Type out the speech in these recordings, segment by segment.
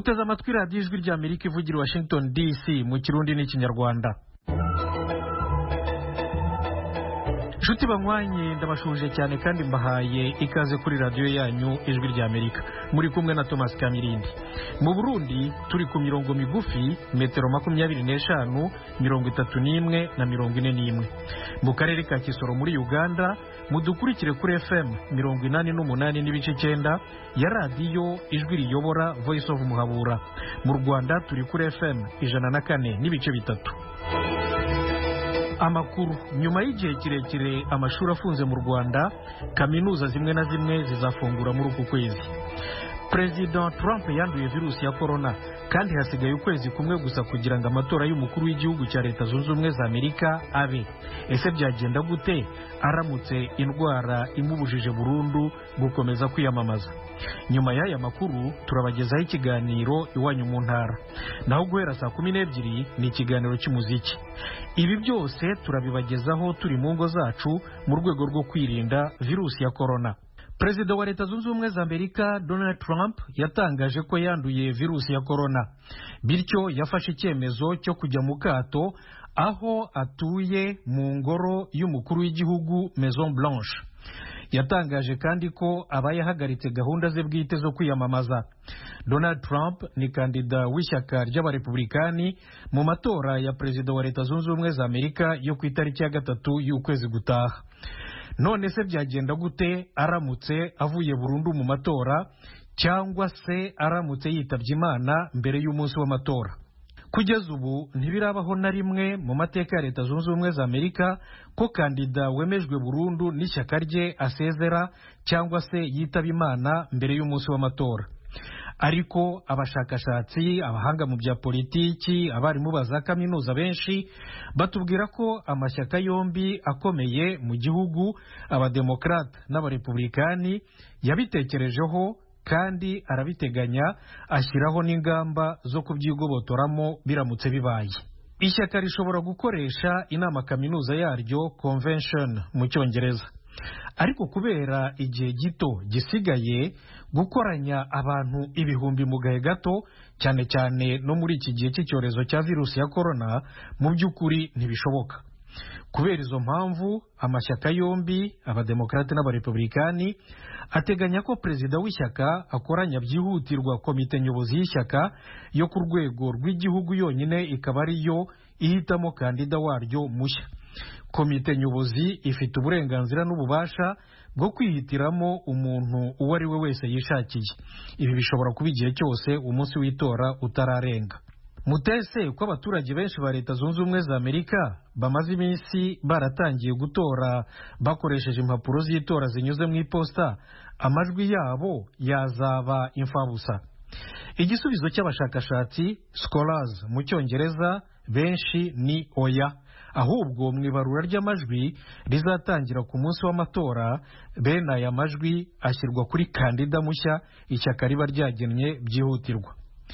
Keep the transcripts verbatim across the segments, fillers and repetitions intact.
muteze amatwi radiyo ijwi ry'Amerika ivugira Washington D C mu kirundi n'ikinyarwanda. Nshuti banywanye ndabashuje cyane kandi mbahaye ikaze kuri radiyo yanyu ijwi ry'Amerika. Muri kumwe na Thomas Kamirindi. Mu Burundi turi ku mirongo migufi metero makumyabiri n'eshanu, mirongo itatu n'imwe na mirongo ine n'imwe. Mu karere ka Kisoro muri Uganda mudukurikire kuri F M mirongo inani n'umunani n'ibice cyenda ya radiyo ijwi riyobora Voice of Muhabura. Mu Rwanda turi kuri F M ijana na kane n'ibice bitatu. Amakuru. Nyuma y'igihe kirekire amashuri afunze mu Rwanda, kaminuza zimwe na zimwe zizafungura muri uku kwezi. President Trump yanduye virusi ya corona kandi hasigaye ukwezi kumwe gusa kugira ngo amatora y'umukuru w'igihugu cya Leta Zunze Ubumwe za Amerika abe. Ese byagenda gute aramutse indwara imubujije burundu gukomeza kwiyamamaza? Nyuma y'aya makuru turabagezaho ikiganiro Iwanyu mu Ntara, naho guhera saa kumi n'ebyiri ni ikiganiro cy'umuziki. Ibi byose turabibagezaho turi mu ngo zacu mu rwego rwo kwirinda virusi ya corona. Perezida wa Leta Zunze Ubumwe za Amerika Donald Trump yatangaje ko yanduye virusi ya corona, bityo yafashe icyemezo cyo kujya mu kato aho atuye mu ngoro y'umukuru w'igihugu Maison Blanche. Yatangaje kandi ko abaye ahagaritse gahunda ze bwite zo kwiyamamaza. Donald Trump ni kandida w'ishyaka ry'abarepublikani mu matora ya perezida wa Leta Zunze Ubumwe za Amerika yo ku itariki ya gatatu y'ukwezi gutaha. None se byagenda gute aramutse avuye burundu mu matora cyangwa se aramutse yitabye Imana mbere y'umunsi w'amatora? Kugeza ubu ntibirabaho na rimwe mu mateka ya Leta Zunze Ubumwe za Amerika ko kandida wemejwe burundu n'ishyaka rye asezera cyangwa se yitaba Imana mbere y'umunsi w'amatora. Ariko abashakashatsi, abahanga mu bya politiki, abarimu baza kaminuza benshi batubwira ko amashyaka yombi akomeye mu gihugu, abademokrate n'abarepublikani, yabitekerejeho kandi arabiteganya, ashyiraho n'ingamba zo kubyigobotoramo biramutse bibaye. Ishyaka rishobora gukoresha inama kaminuza yaryo convention mu Cyongereza. Ariko kubera igihe gito gisigaye gukoranya abantu ibihumbi mu gahe gato, cyane cyane no muri iki gihe cy'icyorezo cya virusi ya corona, mu by'ukuri ntibishoboka. Kubera izo mpamvu amashyaka yombi, abademokrate n'abarepublikani, ateganya ko perezida w'ishyaka akoranya byihutirwa komite nyobozi y'ishyaka yo ku rwego rw'igihugu yonyine ikaba ariyo ihitamo kandida waryo mushya. Komite nyobozi ifite uburenganzira n'ububasha bwo kwihitiramo umuntu uwo ari we wese yishakiye. Ibi bishobora kuba igihe cyose umunsi w'itora utararenga. Mutese ko abaturage benshi ba Leta Zunze Ubumwe za Amerika bamaze iminsi baratangiye gutora bakoresheje impapuro z'itora zinyuze mu iposita, amajwi yabo yazaba imfabusa? Igisubizo cy'abashakashatsi scholars mu Cyongereza benshi ni oya. Ahubwo mu ibarura ry'amajwi rizatangira ku munsi w'amatora, bene aya majwi ashyirwa kuri kandida mushya ishyaka riba ryagennye byihutirwa.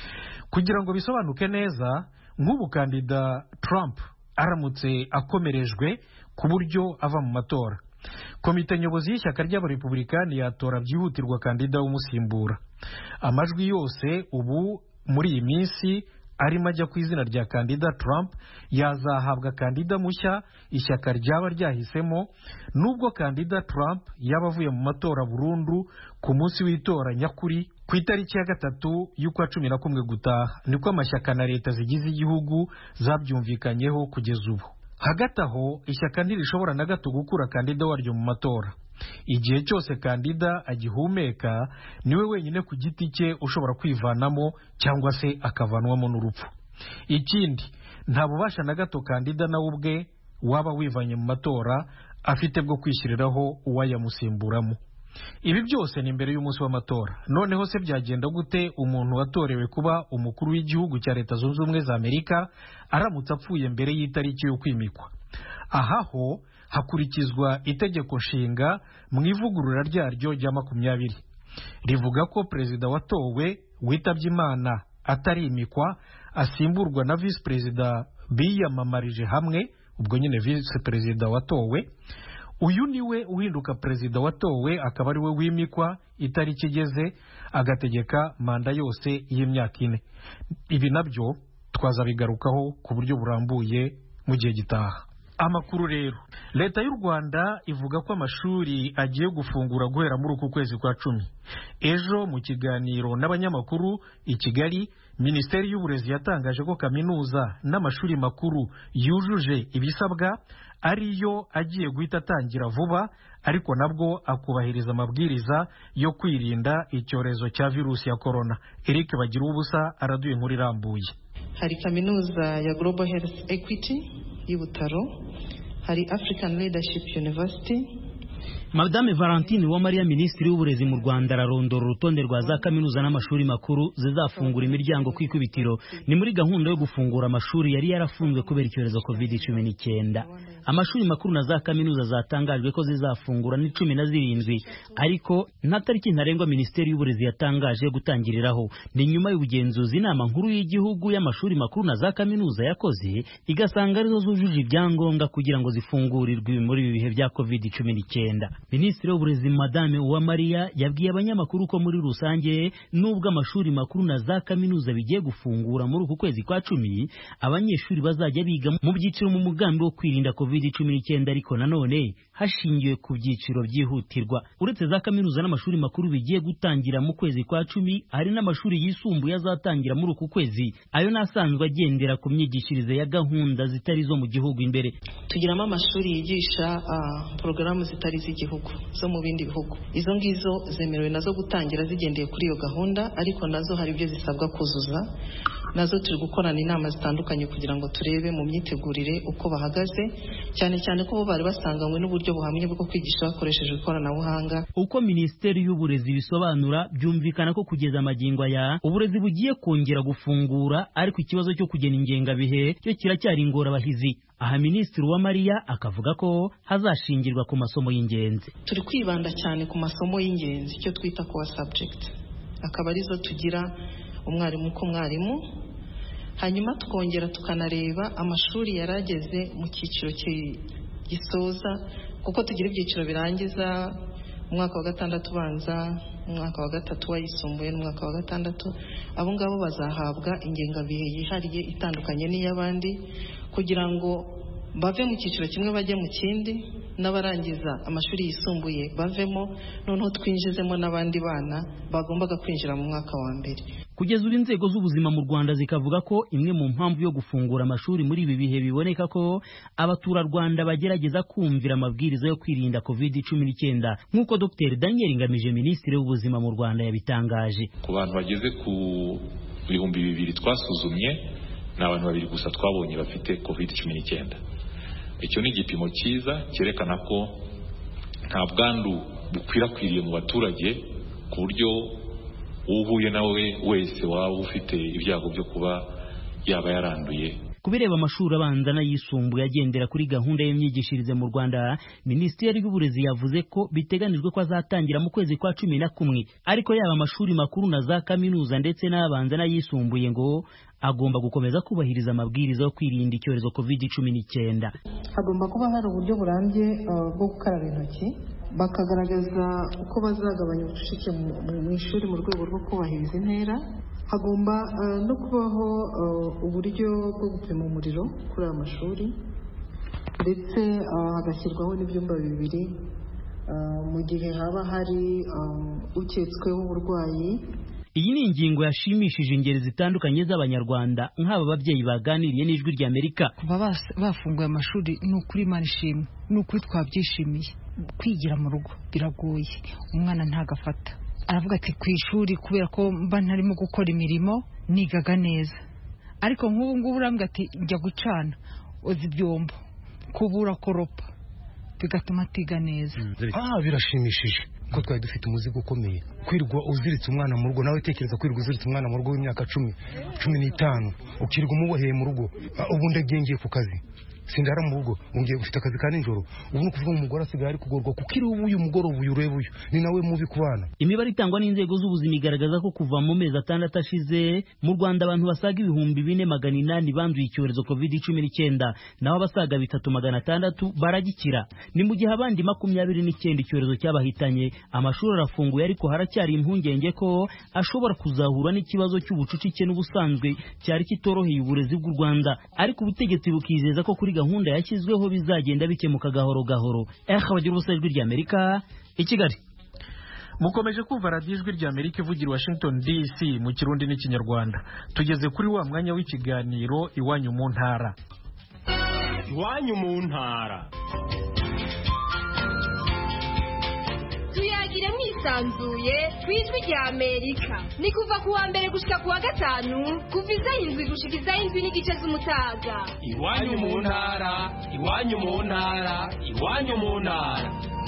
Kugira ngo bisobanuke neza, nk'ubu kandida Trump aramutse akomerejwe ku buryo ava mu matora, komite nyobozi y'ishyaka ry'abarepublikani yatora byihutirwa kandida w'umusimbura. Amajwi yose ubu muri iyi minsi arimo ajya ku izina rya kandida Trump yazahabwa kandida mushya ishyaka ryaba ryahisemo, nubwo kandida Trump yaba avuye mu matora burundu ku munsi w'itora nyakuri ku itariki ya gatatu y'ukwa cumi na kumwe gutaha. Niko amashyaka na leta zigize igihugu zabyumvikanyeho kugeza ubu. Hagati aho ishyaka ntirishobora na gato gukura kandida waryo mu matora. Igihe cyose kandida agihumeka niwe wenyine ku giti cye ushobora kwivanamo cyangwa se akavanwamo n'urupfu. Ikindi, nta bubasha na gato kandida nawe ubwe waba wivanye mu matora afite bwo kwishyiriraho uwayamusimburamo. Ibi byose ni mbere y'umunsi w'amatora. Noneho se byagenda gute umuntu watorewe kuba umukuru w'igihugu cya Leta Zunze Ubumwe za Amerika aramutse apfuye mbere y'itariki yo kwimikwa? Ahaho hakurikizwa itegeko nshinga mu ivugurura ryaryo rya makumyabiri. Rivuga ko perezida watowe witabye Imana atarimikwa asimburwa na visi perezida biyamamarije hamwe, ubwo nyine visi perezida watowe. uyu niwe uhinduka perezida watowe akaba ari we wimikwa itariki igeze agategeka manda yose y'imyaka ine. Ibi nabyo twazabigarukaho ku buryo burambuye mu gihe gitaha. Amakuru rero, leta y'u Rwanda ivuga ko amashuri agiye gufungura guhera muri uku kwezi kwa cumi. Ejo mu kiganiro n'abanyamakuru i Kigali, Minisiteri y'Uburezi yatangaje ko kaminuza n'amashuri makuru yujuje ibisabwa ariyo agiye guhita atangira vuba, ariko nabwo akubahiriza amabwiriza yo kwirinda icyorezo cya virusi ya korona. Eric Bagira ubusa araduye inkuru irambuye. Hari kaminuza ya Global Health Equity y'Ibutaro, hari African Leadership University. Madame Valentine Uwamariya, Minisitiri w'Uburezi mu Rwanda, ararondora urutonde rwa za kaminuza n'amashuri makuru zizafungura imiryango ku ikubitiro. Ni muri gahunda yo gufungura amashuri yari yarafunzwe kubera icyorezo covid cumi n'icyenda. Amashuri makuru na za kaminuza zatangajwe ko zizafungura ni cumi na zirindwi, ariko nta tariki ntarengwa Minisiteri y'Uburezi yatangaje gutangiriraho. Ni nyuma y'ubugenzuzi inama nkuru y'igihugu y'amashuri makuru na za kaminuza yakoze, igasanga arizo zujuje ibyangombwa kugira ngo zifungurirwe muri ibi bihe bya covid cumi n'icyenda. Minisitiri w'Uburezi Madame Uwamariya yabwiye abanyamakuru ko muri rusange nubwo amashuri makuru na za kaminuza bigiye gufungura muri uku kwezi kwa cumi, abanyeshuri bazajya biga mu byiciro mu mugambi wo kwirinda covid cumi n'icyenda, ariko nanone hashingiwe ku byiciro byihutirwa. Uretse za kaminuza n'amashuri makuru bigiye gutangira mu kwezi kwa cumi, hari n'amashuri yisumbuye azatangira muri uku kwezi. Ayo nasanzwe agendera ku myigishirize ya gahunda zitari zo mu gihugu imbere. Tugiramo amashuri yigisha uh, porogaramu zitari z'igihugu zo mu bindi bihugu. Izo ngizo zemerewe nazo gutangira zigendeye kuri iyo gahunda, ariko nazo hari ibyo zisabwa kuzuza. Nazo turi gukorana inama zitandukanye kugira ngo turebe mu myitegurire uko bahagaze, cyane cyane ko bo bari basanganywe n'uburyo buhamye bwo kwigisha bakoresheje ikoranabuhanga. Uko Minisiteri y'Uburezi bisobanura, byumvikana ko kugeza amagingo aya uburezi bugiye kongera gufungura, ariko ikibazo cyo kugena ingengabihe cyo kiracyari ingorabahizi. Aha Minisitiri Uwamariya akavuga ko hazashingirwa ku masomo y'ingenzi. Turi kwibanda cyane ku masomo y'ingenzi, icyo twita core subject, akaba arizo tugira umwarimu ku mwarimu, hanyuma tukongera tukanareba amashuri yarageze mu cyiciro gisoza, kuko tugira ibyiciro birangiza umwaka wa gatandatu ubanza, umwaka wa gatatu wayisumbuye n'umwaka wa gatandatu. Abo ngabo bazahabwa ingengabihe yihariye itandukanye n'iy'abandi kugira ngo bave mu cyiciro kimwe bajye mu kindi, n'abarangiza amashuri yisumbuye bavemo, noneho twinjizemo n'abandi bana bagombaga kwinjira mu mwaka wa mbere. Kugeza ubu inzego z'ubuzima mu Rwanda zikavuga ko imwe mu mpamvu yo gufungura amashuri muri ibi bihe biboneka ko abaturarwanda bagerageza kumvira amabwiriza yo kwirinda covid cumi n'icyenda, nk'uko Dr Daniel Ngamije, Minisitiri w'Ubuzima mu Rwanda, yabitangaje. Ku bantu bageze ku bihumbi bibiri twasuzumye, ni abantu babiri gusa twabonye bafite covid cumi n'icyenda. Icyo ni igipimo cyiza cyerekana ko nta bwandu bukwirakwiriye mu baturage ku buryo uhuye nawe wese waba ufite ibyago byo kuba yaba yaranduye. Kubireba amashuri abanza n'ayisumbuye agendera kuri gahunda y'imyigishirize mu Rwanda, Minisiteri y'Uburezi yavuze ko biteganijwe ko azatangira mu kwezi kwa cumi na kumwe, ariko yaba amashuri makuru na za kaminuza ndetse n'abanza n'ayisumbuye ngo agomba gukomeza kubahiriza amabwiriza yo kwirinda icyorezo covid cumi n'icyenda. Hagomba kuba hari uburyo burambye uh, bwo gukaraba intoki, bakagaragaza uko bazagabanya ubucucike mu ishuri mu rwego rwo kubahiriza intera. Hagomba uh, no kubaho uh, uburyo bwo gupima umuriro kuri aya mashuri, ndetse uh, hagashyirwaho n'ibyumba bibiri uh, mu gihe haba hari uh, uketsweho uburwayi. Iyi ni ingingo yashimishije ingeri zitandukanye z'Abanyarwanda, nk'aba babyeyi baganiriye n'Ijwi rya Amerika. Kuba bafunguye amashuri ni ukuri Imana ishimwe, ni ukuri twabyishimiye. Kwigira mu rugo biragoye, umwana ntagafata, aravuga ati ku ishuri kubera ko mba ntarimo gukora imirimo nigaga neza, ariko nk'ubu ngubu urambwira ati njya gucana oza ibyombo kubura koropa, bigatuma atiga neza. Ah, birashimishije ko twari dufite umuzigo ukomeye, kwirwa uziritse umwana mu rugo. Nawe tekereza kwirwa uziritse umwana mu rugo w'imyaka cumi cumi n'itanu, ukirwa umuboheye mu rugo. Ubu ndagiye ngiye ku kazi, sindara mu rugo ungiye gufite akazi ka nijoro ubu kuvuga umugore asigaye ari kugorwa kuko iri ubu uyu mugoroba uyu ureba uyu ni nawe mubi kubana. Imibare itangwa n'inzego z'ubuzima igaragaza ko kuva mu mezi atandatu ashize mu Rwanda abantu basaga ibihumbi bine magana inani banduye icyorezo covid cumi n'icyenda naho abasaga bitatu magana atandatu baragikira. Ni mu gihe abandi makumyabiri n'icyenda icyorezo cyabahitanye. Amashuri arafunguye ariko haracyari impungenge ko ashobora kuzahura n'ikibazo cy'ubucucike n'ubusanzwe cyari kitoroheye uburezi bw'u Rwanda, ariko ubutegetsi bukizeza ko kuri gahunda yashyizweho bizagenda bikemuka gahoro gahoro. Eh bagira ubusajwi rya Amerika i Kigali. Mukomeje kumva radiyo ijwi rya Amerika ivugira Washington D C mu Kirundi n'Ikinyarwanda. Tugeze kuri wa mwanya w'ikiganiro iwanyu mu ntara. Iwanyu mu ntara. Tuyagire mwisanzuye kwijwi rya Amerika. Ni kuva kuwa mbere gushika kuwa gatanu kuva izayindwi gushika izayindwi n'igice z'umutaga. Iwanyu mu ntara, iwanyu mu ntara, iwanyu mu ntara.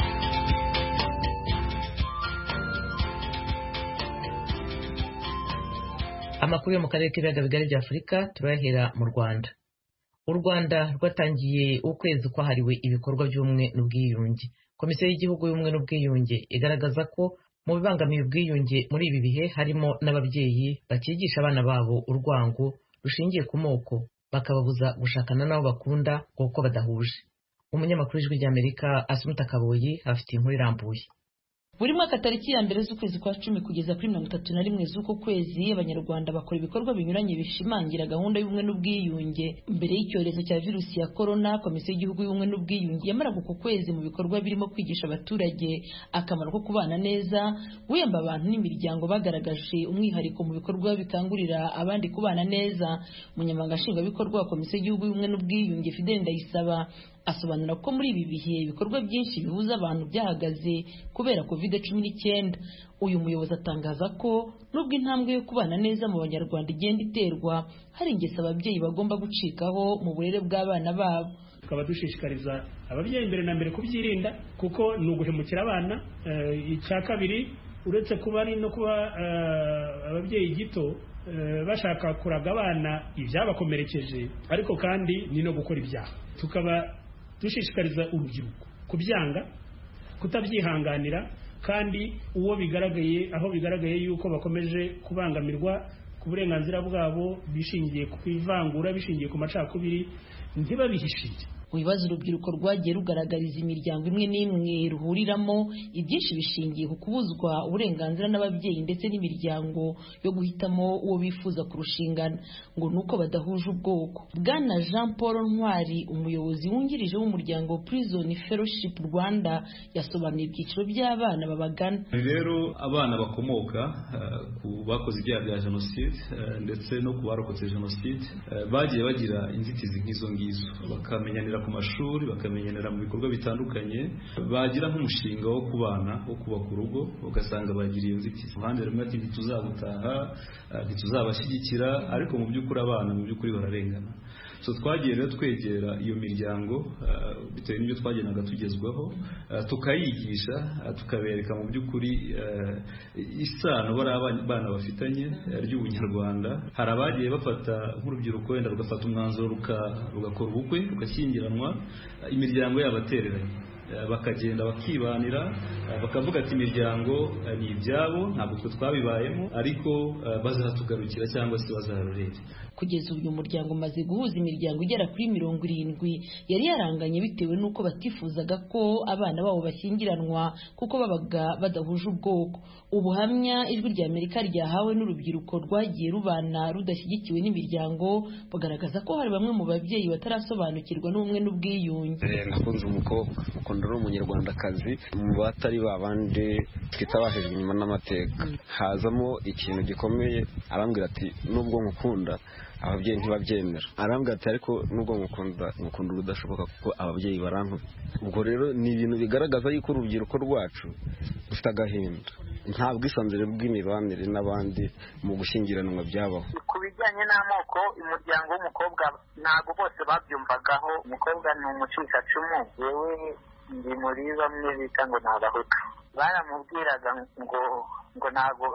Amakuru yo mu karere k'ibiyaga bigari bya Afurika turahera mu Rwanda. U Rwanda rwatangiye ukwezi kwahariwe ibikorwa by'ubumwe n'ubwiyunge. Komisiyo y'igihugu y'ubumwe n'ubwiyunge igaragaza ko mu bibangamiye ubwiyunge muri ibi bihe harimo n'ababyeyi bakigisha abana babo urwango rushingiye ku moko bakababuza gushakana n'abo bakunda kuko badahuje. Umunyamakuru w'ijwi rya Amerika Asumta Kaboyi afite inkuru irambuye. Buri mwaka tariki ya mbere z'ukwezi kwa cumi kugeza kuri mirongo itatu na rimwe z'uko kwezi abanyarwanda bakora ibikorwa binyuranye bishimangira gahunda y'ubumwe n'ubwiyunge. Mbere y'icyorezo cya virusi ya corona, Komisiyo y'igihugu y'ubumwe n'ubwiyunge yamaraga uko kwezi mu bikorwa birimo kwigisha abaturage akamaro ko kubana neza, guhemba abantu n'imiryango bagaragaje umwihariko mu bikorwa bikangurira abandi kubana neza. Umunyamabanga nshingwabikorwa wa Komisiyo y'igihugu y'ubumwe n'ubwiyunge Fidel Ndayisaba asobanura ko muri ibi bihe ibikorwa byinshi bihuza abantu byahagaze kubera covid cumi n'icyenda. Uyu muyobozi atangaza ko nubwo intambwe yo kubana neza mu banyarwanda igenda iterwa, hari ingeso ababyeyi bagomba gucikaho mu burere bw'abana babo. Tukaba dushishikariza ababyeyi mbere na mbere kubyirinda kuko ni uguhemukira abana. Icya kabiri, uretse kuba ari no kuba ababyeyi gito bashaka kuraga abana ibyabakomerekeje, ariko kandi ni no gukora ibyaha. Tukaba dushishikariza urubyiruko kubyanga, kutabyihanganira, kandi uwo bigaragaye aho bigaragaye yuko bakomeje kubangamirwa ku burenganzira bwabo bishingiye ku ivangura, bishingiye ku macakubiri, ntibabihishije. Ibibazo urubyiruko rwagiye rugaragariza imiryango imwe n'imwe ruhuriramo, ibyinshi bishingiye ku kubuzwa uburenganzira n'ababyeyi ndetse n'imiryango yo guhitamo uwo bifuza kurushingana ngo nuko badahuje ubwoko. Bwana Jean Paul Ntwari, umuyobozi wungirije w'umuryango Prison Fellowship Rwanda, yasobanuye ibyiciro by'abana babagana. Rero abana bakomoka uh, ku bakoze ibyaha bya jenoside uh, ndetse no ku barokotse jenoside uh, bagiye bagira inzitizi nk'izo ngizo, bakamenyanira ku mashuri, bakamenyanira mu bikorwa bitandukanye, bagira nk'umushinga wo kubana, wo kubaka urugo, ugasanga bagira iyo nzitizi. Uruhande rumwe ati ntituzabutaha, ntituzabashyigikira, ariko mu by'ukuri abana mu by'ukuri bararengana. So twagiye rero twegera iyo miryango uh, bitewe n'ibyo twagenaga tugezweho, uh, tukayigisha, uh, tukabereka mu by'ukuri uh, isano bari abana bafitanye uh, ry'ubunyarwanda. Hari abagiye bafata nk'urubyiruko wenda rugafata umwanzuro rugakora ubukwe, rugashyingiranwa, uh, imiryango yabatereranye, uh, bakagenda bakibanira, uh, bakavuga ati imiryango uh, ni ibyabo, ntabwo twe twabibayemo, ariko uh, bazatugarukira cyangwa se bazarorere. Kugeza uyu muryango umaze guhuza imiryango igera kuri mirongo irindwi yari yaranganye bitewe n'uko batifuzaga ko abana babo bashyingiranwa kuko babaga badahuje ubwoko. Ubuhamya ijwi rya Amerika ryahawe n'urubyiruko rwagiye rubana rudashyigikiwe n'imiryango bugaragaza ko hari bamwe mu babyeyi batarasobanukirwa n'ubumwe n'ubwiyunge. Nakunze umukobwa ukunda ari umunyarwandakazi mu batari babandi twitabashijwe inyuma n'amateka, hazamo ikintu gikomeye, arambwira ati nubwo nkukunda ababyeyi ntibabyemera. Arambwira ati ariko nubwo mukunda mukunda urudashoboka kuko ababyeyi barantu. Ubwo rero ni ibintu bigaragaza yuko urubyiruko rwacu rufite agahinda, nta bwisanzure bw'imibanire n'abandi mu gushyingiranwa byabaho. Ku bijyanye n'amoko, umuryango w'umukobwa ntabwo bose babyumvagaho. Umukobwa ni umucikacumu, yewe ndi muri bamwe bita ngo ni abahutu. baramubwiraga ngo ngo ntabwo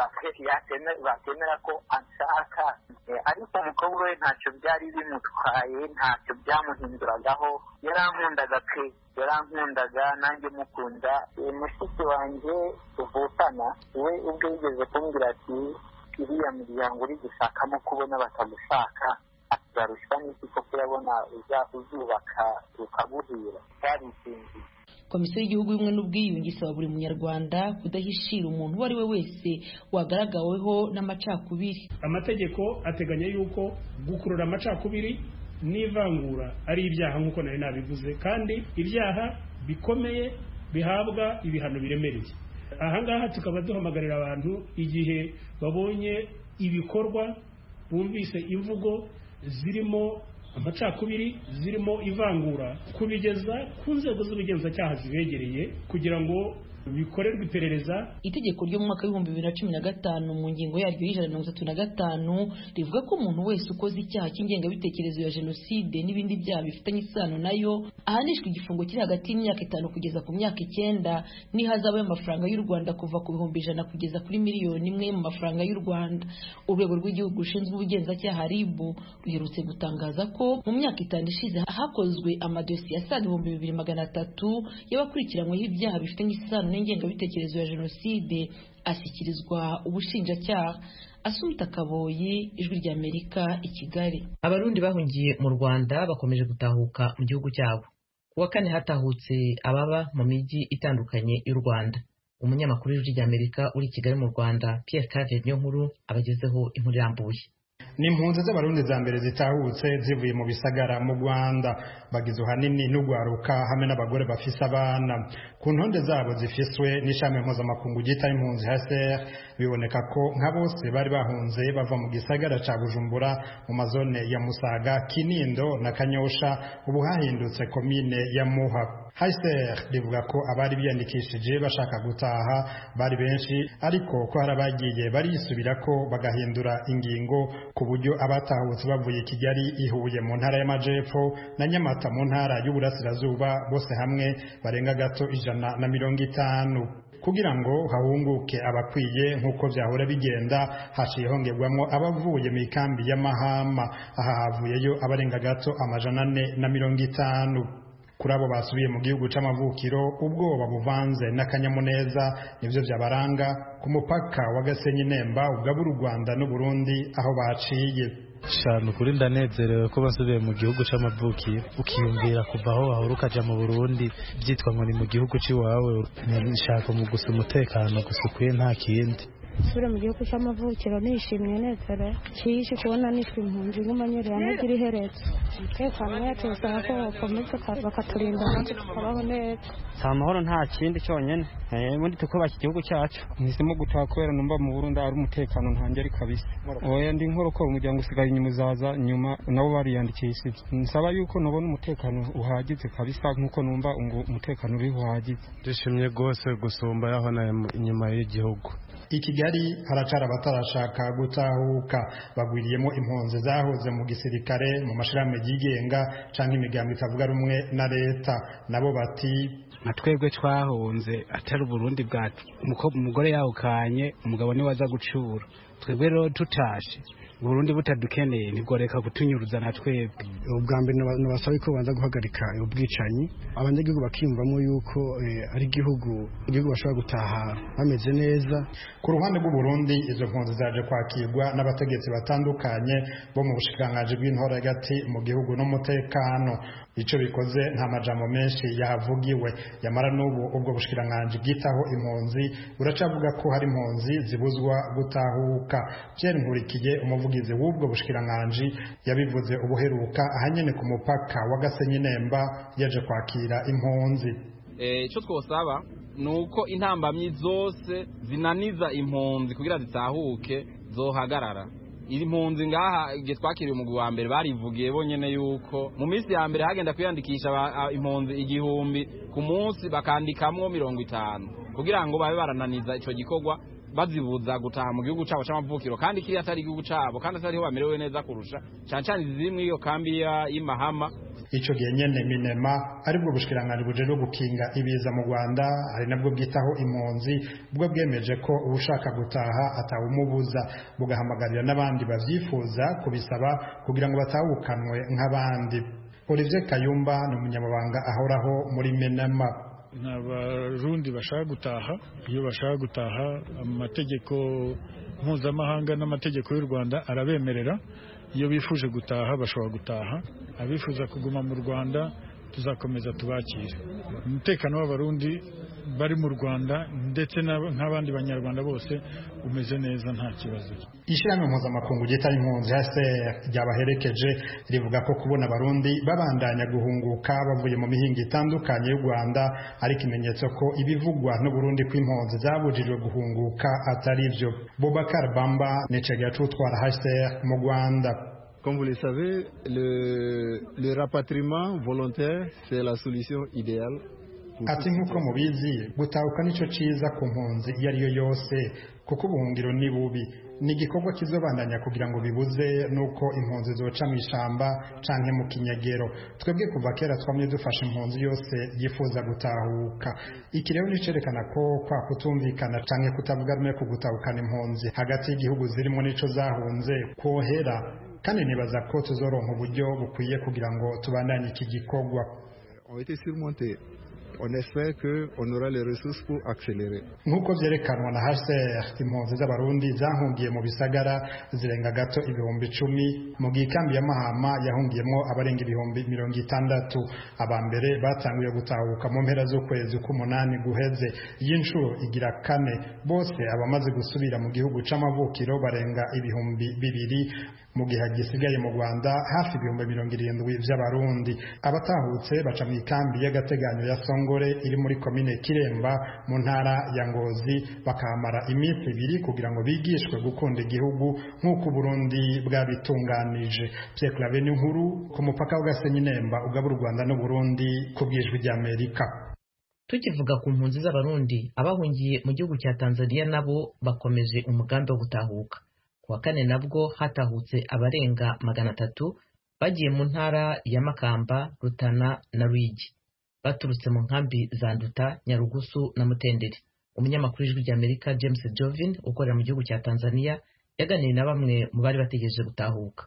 batemera ko anshaka, ariko umukobwa we ntacyo byari bimutwaye, ntacyo byamuhinduragaho, yarankundaga pe, yarankundaga nanjye mukunda. Mushiki wanjye tuvukana we ubwo yigeze kumbwira ati iriya miryango uri gushakamo kubona batagushaka atugarusha n'iki ko kurabona uzubaka ukaguhira byarisinzi. Komisiyo y'igihugu y'ubumwe n'ubwiyunge isaba buri munyarwanda kudahishira umuntu uwo ari we wese wagaragaweho n'amacakubiri. Amategeko ateganya yuko gukurura amacakubiri n'ivangura ari ibyaha nk'uko nari nabivuze, kandi ibyaha bikomeye bihabwa ibihano biremereye. Ahangaha tukaba duhamagarira abantu igihe babonye ibikorwa, bumvise imvugo zirimo amacakubiri, zirimo ivangura, kubigeza ku nzego z'ubugenzacyaha zibegereye kugira ngo bikorerwa iperereza. Itegeko ryo mu mwaka w'ibihumbi bibiri na cumi na gatanu mu ngingo yaryo y'ijana na mirongo itatu na gatanu rivuga ko umuntu wese ukoze icyaha cy'ingengabitekerezo ya jenoside n'ibindi byaha bifitanye isano nayo ahanishwa igifungo kiri hagati y'imyaka itanu kugeza ku myaka icyenda n'ihazabu y'amafaranga y'u Rwanda kuva ku bihumbi ijana kugeza kuri miliyoni imwe mu mafaranga y'u Rwanda. Urwego rw'igihugu rushinzwe ubugenzacyaha R I B ruherutse gutangaza ko mu myaka itanu ishize hakozwe amadosiye asaga ibihumbi bibiri magana atatu y'abakurikiranyweho ibyaha bifitanye isano n'ingengabitekerezo ya jenoside ashyikirizwa ubushinjacyaha. Asumta Kaboyi, Ijwi ry'Amerika, i Kigali. Abarundi bahungiye mu Rwanda bakomeje gutahuka mu gihugu cyabo. Kuwa kane hatahutse ababa mu mijyi itandukanye y'u Rwanda. Umunyamakuru w'Ijwi ry'Amerika uri i Kigali mu Rwanda, Pierre Claver Niyonkuru, abagezeho inkuru irambuye. Ni impunzi z'abarundi za mbere zitahutse zivuye mu bisagara mu Rwanda, bagizwe hanini n'ugwaruka hamwe n'abagore bafise abana. Ku ntonde zabo zifiswe n'ishami mpuzamakungu ryita impunzi H C R, biboneka ko nka bose bari bahunze bava mu gisagara ca Bujumbura mu mazone ya Musaga, Kinindo na Kanyosha, ubu hahindutse komine ya Muha. H C R rivuga ko abari biyandikishije bashaka gutaha bari benshi, ariko ko harabagiye barisubirako bagahindura ingingo ku buryo abatahutse bavuye Kigali, Ihuye mu ntara y'Amajepfo na Nyamata mu ntara y'Uburasirazuba bose hamwe barenga gato ijana na mirongo itanu. Kugira ngo hahunguke abakwiye nk'uko byahora bigenda, haciye hongerwamo abavuye mu ikambi ya Mahama, aha havuyeyo abarenga gato amajana ane na mirongo itanu. Kuri abo basubiye mu gihugu c'amavukiro, ubwoba buvanze n'akanyamuneza nivyo byabaranga ku mupaka wa Gasenyi Nemba ugabura u Rwanda n'u Burundi aho baciye. Shano kuri ndanezerewe ko basubiye mu gihugu c'amavukiro, ukiyumvira kuva aho wahora ukaja mu Burundi byitwa ngo ni mu gihugu c'iwawe. Nshaka mu gusa umutekano gusukuye nta kindi. Sura mu gihugu cy'amavukiro nishimye nezere cyishe kubona nitwe impunzi nk'umanyerera n'agira iheretse. Umutekano yacu usanga ko bakomeza bakaturinda kandi tukabaho neza. Si amahoro nta kindi cyonyine, ubundi tukubaka igihugu cyacu. Nhisemo gutaha kubera numva mu Burundi ari umutekano ntangeri kabisa. Oya ndi nkorokora umuryango usigaye inyuma uzaza nyuma nabo bariyandikishije. Nsaba yuko nabona umutekano uhagije kabisa nk'uko numva umutekano uri uhagije. Dushimye rwose gusumba yaho na inyuma y'igihugu. I Kigali haracara abatarashaka gutahuka, bagwiriyemo impunzi zahoze mu gisirikare, mu mashirahamwe yigenga canke imigambi itavuga rumwe na leta. Nabo bati nka twebwe twahunze atari Burundi bwacu, umugore yahukanye umugabo ni waza gucura, twebwe rero tutashe Burundi butadukeneye ntigoreka kutunyuruza na twebwe. Ubwa mbere nabasaba ko banza guhagarika ubwicanyi, abanyagihugu bakiyumvamo yuko ari igihugu igihugu bashobora gutaha bameze neza. Ku ruhande rw'u Burundi, izo mpunzi zaje kwakirwa n'abategetsi batandukanye bo mu bushikiranganji bw'intore hagati mu gihugu n'umutekano. Ico bikoze nta majambo menshi yahavugiwe, yamara n'ubu ubwo bushikiranganji bwitaho impunzi buracavuga ko hari impunzi zibuzwa gutahuka. Pierre Nkurikiye, umuvugizi w'ubwo bushikiranganji, yabivuze ubuheruka ahanyene ku mupaka wa Gasenyi Nemba yaje kwakira impunzi. Eh ico twosaba nuko intambamyi zose zinaniza impunzi kugira zitahuke zohagarara. Iri mpunzi ngaha igihe twakiriye umugwi wa mbere barivugiye bonyene yuko mu minsi ya mbere hagenda kwiyandikisha impunzi igihumbi ku munsi bakandikamwo mirongo itanu kugira ngo babe barananiza ico gikorwa bazibuza gutaha mu gihugu cabo c'amavukiro kandi kiri atari igihugu cabo kandi atariho bamerewe neza kurusha cane cane ziri muri iyo kambi y'Imahama. Ico gihe nyene Minema aribwo bushikiranganje bujejwe gukinga ibiza mu Rwanda ari nabwo bwitaho impunzi bwo bwemeje ko ubushaka gutaha atawumubuza bugahamagarira n'abandi bavyifuza kubisaba kugira ngo batahukanwe nk'abandi. Olivier Kayumba ni umunyamabanga ahoraho muri Minema. N'abarundi bashaka gutaha, iyo bashaka gutaha amategeko mpuzamahanga n'amategeko y'u Rwanda arabemerera, iyo bifuje gutaha bashobora gutaha, abifuza kuguma mu Rwanda tuzakomeza tubakire. Umutekano w'abarundi bari mu Rwanda ndetse n'abandi banyarwanda bose umeze neza nta kibazo. Ishirahamwe mpuzamakungu ryita impunzi H C R ryabaherekeje rivuga ko kubona abarundi babandanya guhunguka bavuye mu mihingo itandukanye y'u Rwanda ari ikimenyetso ko ibivugwa n'u Burundi ko impunzi zabujijwe guhunguka atari byo. Boubacar Bamba necegera c'utwara H C R mu Rwanda. Comme vous le savez, le, le rapatriement volontaire, c'est la solution idéale. Ati nk'uko mubizi gutahuka nico ciza ku mpunzi iyo ariyo yose kuko ubuhungiro ni bubi ni igikorwa kizobandanya kugira ngo bibuze nuko impunzi zoca mu ishamba canke mu kinyagero. Twebwe kuva kera twamye dufasha impunzi yose yifuza gutahuka. Iki rero nicerekana ko kwa kutumvikana canke kutavuga rumwe ku gutahukana impunzi hagati y'igihugu zirimo nico zahunze kohera, kandi nibaza ko tuzoronka uburyo bukwiye kugira ngo tubandanye iki gikorwa. On était surmontés. On espère que on aura les ressources pour accélérer. Nkuko vyerekanwa na H C R, impunzi z'abarundi zahungiye mu bisagara zirenga gato ibihumbi icumi mu gikambi ya Mahama yahungiyemo abarenga ibihumbi mirongo itandatu. Abambere batanguye gutahuka mu mpera z'ukwezi k'umunani guheze. Y'inshuro igira kane bose abamaze gusubira mu gihugu c'amavukiro barenga ibihumbi bibiri mu gihe gisigaye mu Rwanda hafi ibihumbi mirongo irindwi vy'abarundi. Abatahutse baca mu ikambi y'agateganyo ya Songore iri muri komine Kiremba mu ntara ya Ngozi bakamara iminsi ibiri kugira ngo bigishwe gukunda igihugu nk'uko Burundi bwabitunganije. Pierre Claver Nkuru ku mupaka wa Gasenyi Nemba ugaba u Rwanda n'u Burundi ku bwijwi rya Amerika. Tukivuga ku mpunzi z'abarundi abahungiye mu gihugu cya Tanzania nabo bakomeje umugambi wo gutahuka. Kuwa kane nabwo hatahutse abarenga magana atatu bagiye mu ntara ya Makamba, Rutana na Ruyigi baturutse mu nkambi za Nduta, Nyarugusu na Mutenderi. Umunyamakuru w'ijwi rya Amerika James Jovin ukorera mu gihugu cya Tanzania yaganiriye na bamwe mu bari bategereje gutahuka.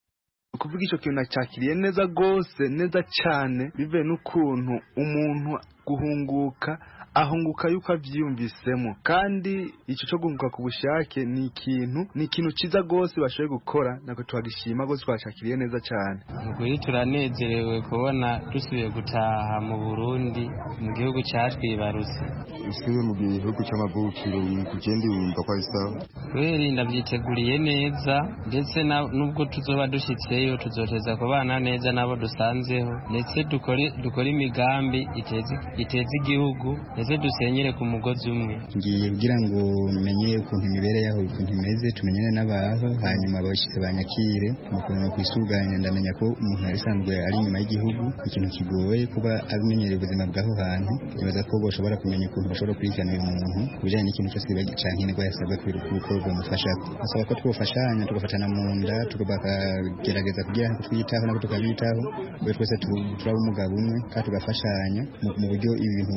Kuvuga ico kintu cyakiriye neza gose neza cyane bive n'ukuntu umuntu guhunguka ahunguka yuko avyumvisemo, kandi ico cyo guhunguka ku bushake ni ikintu ni ikintu ciza gose bashoboye gukora, nako twagishima gose twashakiriye neza cyane. Ubwo turanezerewe kubona dusubiye gutaha mu Burundi mu gihugu cyatwibarutse. Usubiye mu gihugu cy'amavukiro kugenda wumva ko ari sawa. Kweri ndavyiteguriye neza, ndetse nubwo tuzoba dushitseyo tuzoteza kubana neza nabo dusanzeho, ndetse dukore dukore imigambi iteze iteze igihugu, ndetse dusenyere ku mugozi umwe. Ngiye kugira ngo menye ukuntu imibere yaho ukuntu imeze, tumenyane n'abaho, hanyuma abashitse banyakire mukuntu kwisuganya. Ndamenya ko umuntu arisanzwe ari inyuma y'igihugu, ikintu kigoye kuba abimenyereye ubuzima bw'aho hantu. Nibaza ko boshobora kumenya ukuntu bashobora kurikana uyu muntu kubijanye n'ikintu cyose canke nibwo yasabwe kwiruka bamufasha. Asaba ko twofashanya tugafatana mu nda tukagerageza kugira ngo twiyitaho nabo tukabitaho, bwe twese turaba umugabo umwe kandi tugafashanya mu buryo ibintu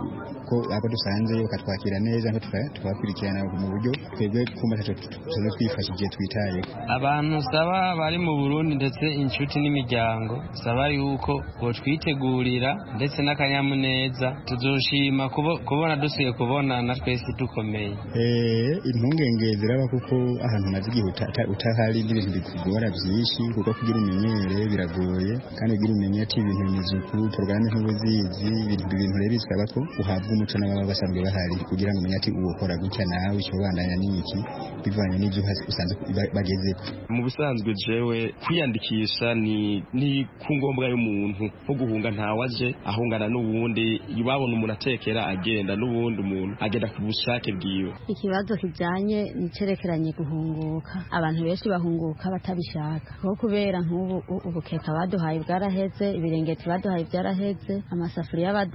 ko abo dusanze bakatwakira neza ngo tukabakurikirana mu buryo twebwe kumva tuzo twifashije twitaye. Abantu saba bari mu Burundi ndetse inshuti n'imiryango saba yuko bo twitegurira ndetse n'akanyamuneza tuzoshima kubona dusuye kubona na twese dukomeye. Eh impungenge ziraba kuko ahantu maze igihe utahari ibintu bikugora byinshi kuko kugira umenyere biragoye, kandi kugira umenye ati ibintu bizuku programme nk'ubuzizi ibintu bintu rero bisaba ko uhabwa umuco n'ababa basanzwe bahari kugira ngo umenye ati uwukora gutya nawe icyo bandanya n'iki bivanye n'ibyo usanzwe bageze. Mu bisanzwe jewe kwiyandikisha ni ni kungombwa y'umuntu nko guhunga ntawaje ahungana n'uwundi, babona umuntu atekera agenda n'uwundi umuntu agenda ku bushake bwiwe. Ikibazo kijanye nicerekeranye guhunguka, abantu benshi bahunguka batabishaka ko kubera nk'ubu ubukeka baduhaye bwaraheze, ibirengeti baduhaye byaraheze, amasafuriya baduhaye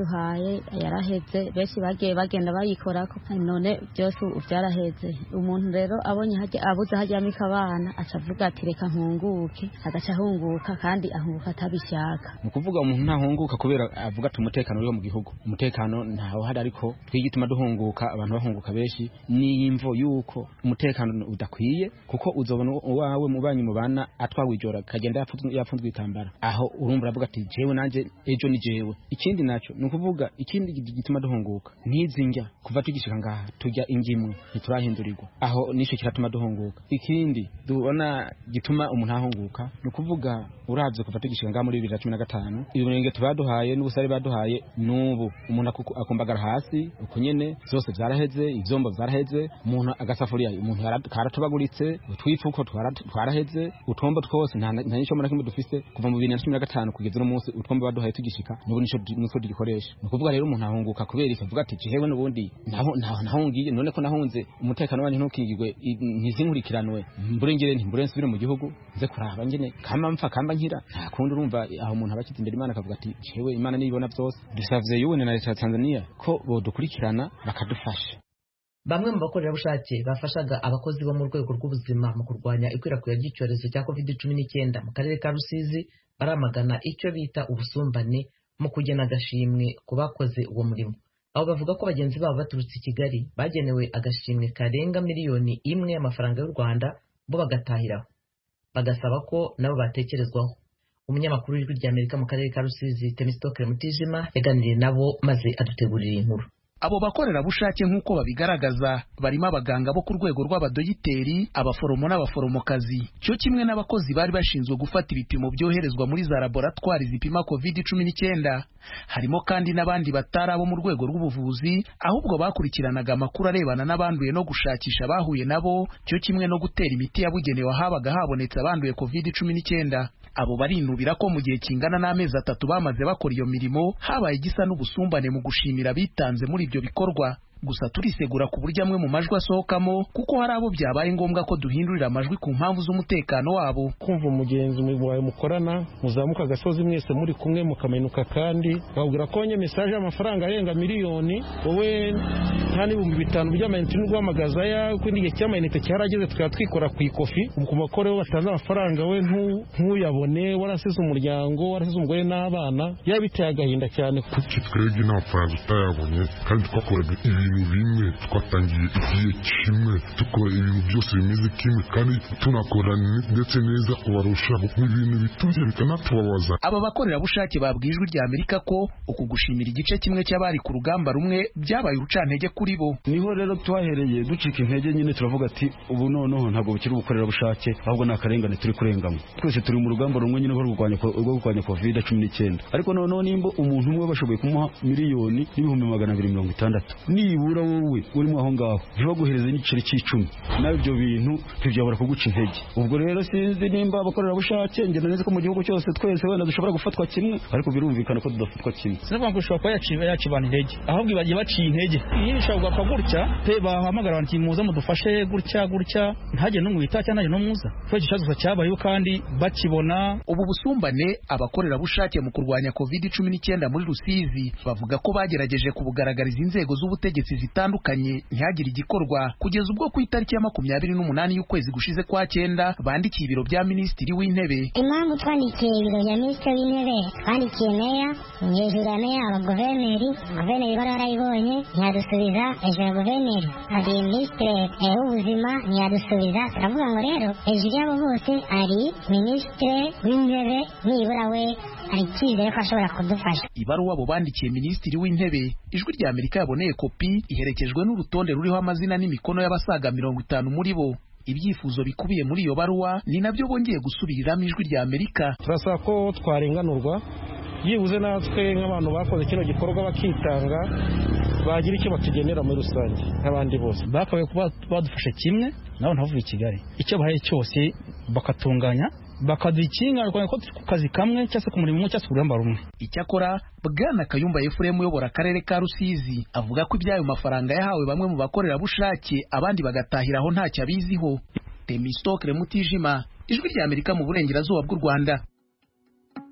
baduhaye yaraheze benshi bagiye bagenda bayikorako none byose byaraheze umuntu rero abonye hajya abuze hajyamika abana acavuga ati reka nkunguke agaca ahunguka kandi ahunguka atabishaka ni ukuvuga umuntu ntahunguka kubera avuga ati umutekano uriho mu gihugu umutekano ntaho hari ariko twigituma duhunguka abantu bahunguka benshi n'imvo yuko umutekano udakwiye kuko uzobona uwawe mubanyi mubana atwawe ijora kagenda yapfunzwe itambara aho urumva avuga ati jewe nanje ejo ni jewe ikindi naco ni ukuvuga ikindi gituma duhunguka ntizinjya kuva tugishika ngaha tujya ingimwe ntiturahindurirwa aho nisho kiratuma duhunguka ikindi dubona gituma umuntu ahunguka ni ukuvuga uravye kuva tugishika ngaha muri bibiri na cumi na gatanu ibirenge tubaduhaye n'ubusare baduhaye n'ubu umuntu akumbagara hasi uko nyene zose vyaraheze ivyombo vyaraheze umuntu agasafuriya umuntu karatubaguritse utwifuko twaraheze utombo twose nta nico muri kimwe dufise kuva mu bibiri na cumi na gatanu kugeza no munsi utwombo baduhaye tugishika n'ubu nico nico tugikoresha ni ukuvuga rero umuntu ahunguka kubera ikavuga ati jewe n'ubundi naho nahungiye none ko nahunze umutekano wanje ntukigirwe ntizinkurikiranwe mburengere ntimbure nsubire mu gihugu nze kuraba ngene kama mpfa kamba nkira nta kundi urumva aho umuntu abakize imbere Imana akavuga ati jewe Imana nibona byose dusavye yuwe na leta ya Tanzania ko bodukurikirana bakadufasha. Bamwe mu bakorerabushake bafashaga abakozi bo mu rwego rw'ubuzima mu kurwanya ikwirakwira ry'icyorezo cya covid cumi n'icyenda mu karere ka Rusizi baramagana icyo bita ubusumbane mu kugena agashimwe ku bakoze uwo murimo. Abo bavuga ko bagenzi babo baturutse i Kigali bagenewe agashimwe karenga miliyoni imwe y'amafaranga y'u Rwanda bo bagatahiraho bagasaba ko nabo batekerezwaho. Umunyamakuru w'ijwi ry'Amerika mu karere ka Rusizi Temistokle Mutijima yaganiriye nabo maze adutegurira inkuru. Abo bakorerabushake nk'uko babigaragaza barimo abaganga bo ku rwego rw'abadogiteri, abaforomo n'abaforomokazi, cyo kimwe n'abakozi bari bashinzwe gufata ibipimo byoherezwa muri za laboratwari zipima covid cumi n'icyenda. Harimo kandi n'abandi batari abo mu rwego rw'ubuvuzi, ahubwo bakurikiranaga amakuru arebana n'abanduye no gushakisha abahuye nabo, cyo kimwe no gutera imiti yabugenewe habaga habonetse abanduye covid cumi n'icyenda. Abo barinubira ko mu gihe kingana n'amezi atatu bamaze bakora iyo mirimo habaye igisa n'ubusumbane mu gushimira bitanze muri ibyo bikorwa. Gusa turisegura ku buryo amwe mu majwi asohokamo kuko hari abo byabaye ngombwa ko duhindurira amajwi ku mpamvu z'umutekano wabo. Kumva umugenzi wawe mukorana muzamuka agasozi mwese muri kumwe mukamenuka kandi babwira ko nye message y'amafaranga arenga miliyoni wowe nta n'ibihumbi bitanu by'amayinite n'urwamagaza ya kwindi gihe cy'amayinite cyarageze tukaba twikora ku ikofi ku makore batanze amafaranga we ntuyabone warasize umuryango warasize umugore n'abana yabiteye agahinda cyane kuki twebwe n'amafaranga tutayabonye kandi twakora ibintu bimwe twatangiye igihe kimwe dukora ibintu byose bimeze kimwe kandi tunakora ndetse neza kubarusha ibintu bitumye bikanatubabaza. Aba bakorerabushake babwiye ijwi ry'Amerika ko uku gushimira igice kimwe cy'abari ku rugamba rumwe byabaye urucantege kuri bo. Niho rero twahereye ducika intege nyine turavuga ati ubu noneho ntabwo bukiri ubukorerabushake ahubwo ni akarengane turi kurengamo. Twese turi mu rugamba rumwe nyine rwo kurwanya covid cumi n'icyenda, ariko noneho nimba umuntu umwe bashoboye kumuha miliyoni n'ibihumbi magana abiri mirongo itandatu nibura wowe urimo aho ngaho ntibaguhereze n'igiceri cy'icumi nawe ibyo bintu ntibyabura kuguca intege. Ubwo rero sinzi nimba abakorerabushake ngenda neza ko mu gihugu cyose twese wenda dushobora gufatwa kimwe, ariko birumvikana ko tudafatwa kimwe. Sinavuga ngo ushobora kuba yaciye yacibana intege ahubwo bagiye baciye intege. Iyi nishobora gupfa gutya pe bahamagara abantu kimuza mudufashe gutya gutya ntajye no mwita cyane no muza cyo kibazo cyabayeho kandi bakibona. Ubu busumbane abakorerabushake mu kurwanya covid cumi n'icyenda muri Rusizi bavuga ko bagerageje kubugaragariza inzego z'ubutegetsi zitandukanye ntihagire igikorwa kugeza ubwo ku itariki ya makumyabiri n'umunani y'ukwezi gushize kwa cyenda bandikiye ibiro bya minisitiri w'intebe. Impamvu twandikiye ibiro bya minisitiri w'intebe twandikiye meya hejuru ya meya abaguverineri guverineri bari barayibonye ntiyadusubiza hejuru ya guverineri hari minisitiri w'ubuzima ntiyadusubiza. turavuga ngo rero hejuru y'abo bose ari minisitiri w'intebe nibura we hari icyizere ko ashobora kudufasha. Ibaruwa abo bandikiye minisitiri w'intebe ijwi rya Amerika yaboneye kopi iherekejwe n'urutonde ruriho amazina n'imikono y'abasaga mirongo itanu muri bo. Ibyifuzo bikubiye muri iyo baruwa ni nabyo bongeye gusubiriramo ijwi rya Amerika. Turasaba ko twarenganurwa yibuze natwe nk'abantu bakoze kino gikorwa bakitanga bagira icyo batugenera muri rusange nk'abandi bose. Bakabaye kuba badufashe kimwe nabo ntavuye i Kigali icyo bahaye cyose bakatunganya bakadukinga ko ku kazi kamwe cyase ku murimo umwe cyase ku rugamba rumwe. Icyakora Bwana Kayumba Ephraim uyobora akarere ka Rusizi avuga ko ibyayo mafaranga yahawe bamwe mu bakorerabushake abandi bagatahiraho ntacyo abiziho. Temistokle Mutijima ijwi rya Amerika mu burengerazuba bw'u Rwanda.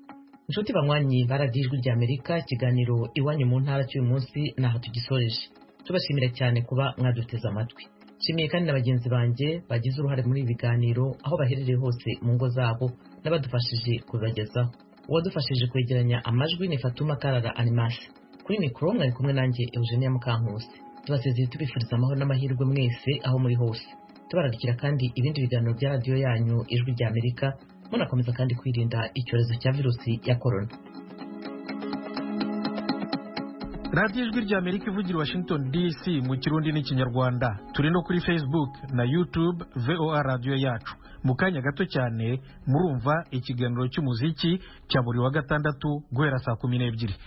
inshuti banywanyi baradiyo ijwi rya Amerika, ikiganiro iwanyu mu ntara cy'uyu munsi naho tugisoreje. Tubashimira cyane kuba mwaduteze amatwi. Nshimiye kandi na bagenzi banjye bagize uruhare muri ibi biganiro aho baherereye hose mu ngo zabo n'abadufashije kubibagezaho. Uwadufashije kwegeranya amajwi ni Fatuma Karara Animasi. Kuri mikoro mwari kumwe nanjye Eugenia Mukankusi. Tubasezeye tubifuriza amahoro n'amahirwe mwese aho muri hose. Tubararikira kandi ibindi biganiro bya radiyo yanyu ijwi rya Amerika, munakomeza kandi kwirinda icyorezo cya virusi ya corona. radiyo ijwi rya Amerika ivugira Washington D C mu Kirundi n'Ikinyarwanda. Turi no kuri Facebook na YouTube V O A radiyo yacu. Mu kanya gato cyane murumva ikiganiro cy'umuziki cya buri wa gatandatu guhera saa kumi n'ebyiri.